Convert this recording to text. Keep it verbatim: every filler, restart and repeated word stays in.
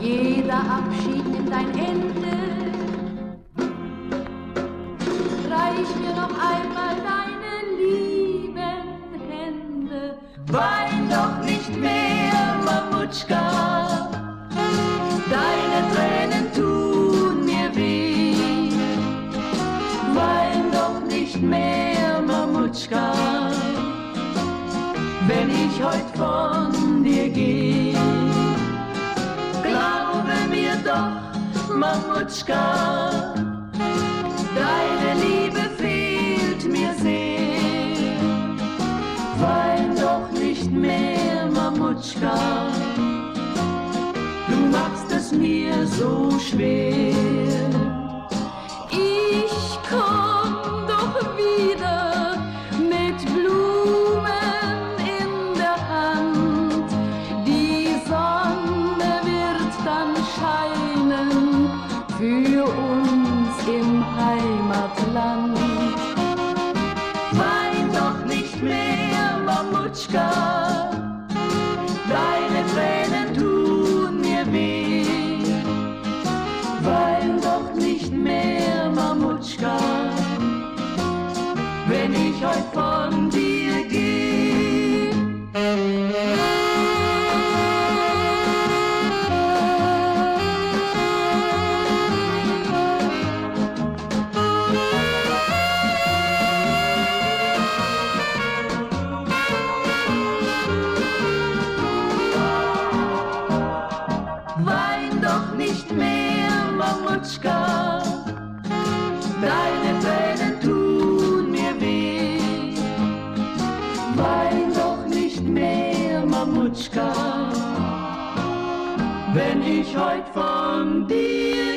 jeder Abschied nimmt ein Ende. Reich mir noch einmal deine lieben Hände. Wein doch nicht mehr, Mamutschka, deine Tränen tun mir weh. Wein doch nicht mehr, Mamutschka, wenn ich heut von dir geh. Glaube mir doch, Mamutschka, deine Liebe fehlt mir sehr. Wein doch nicht mehr, Mamutschka, du machst es mir so schwer. Ich komm doch wieder mit Blumen in der Hand. Die Sonne wird dann scheinen für uns im Heimatland. Wein doch nicht mehr, Mamutschka, deine Tränen tun mir weh. Wein doch nicht mehr, Mamutschka, wenn ich heut von dir geh. Wein doch nicht mehr, Mamutschka, deine Tränen tun mir weh. Wein doch nicht mehr, Mamutschka, wenn ich heut von dir